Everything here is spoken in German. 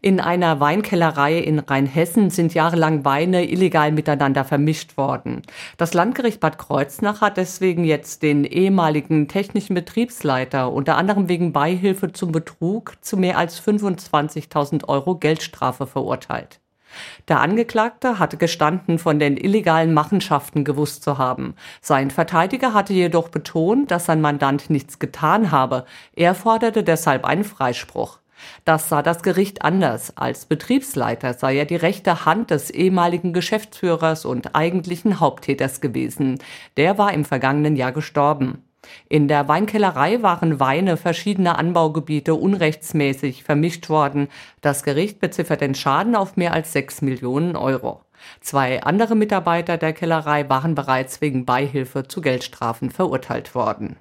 In einer Weinkellerei in Rheinhessen sind jahrelang Weine illegal miteinander vermischt worden. Das Landgericht Bad Kreuznach hat deswegen jetzt den ehemaligen technischen Betriebsleiter unter anderem wegen Beihilfe zum Betrug zu mehr als 25.000 Euro Geldstrafe verurteilt. Der Angeklagte hatte gestanden, von den illegalen Machenschaften gewusst zu haben. Sein Verteidiger hatte jedoch betont, dass sein Mandant nichts getan habe. Er forderte deshalb einen Freispruch. Das sah das Gericht anders. Als Betriebsleiter sei er die rechte Hand des ehemaligen Geschäftsführers und eigentlichen Haupttäters gewesen. Der war im vergangenen Jahr gestorben. In der Weinkellerei waren Weine verschiedener Anbaugebiete unrechtsmäßig vermischt worden. Das Gericht beziffert den Schaden auf mehr als 6 Millionen Euro. 2 andere Mitarbeiter der Kellerei waren bereits wegen Beihilfe zu Geldstrafen verurteilt worden.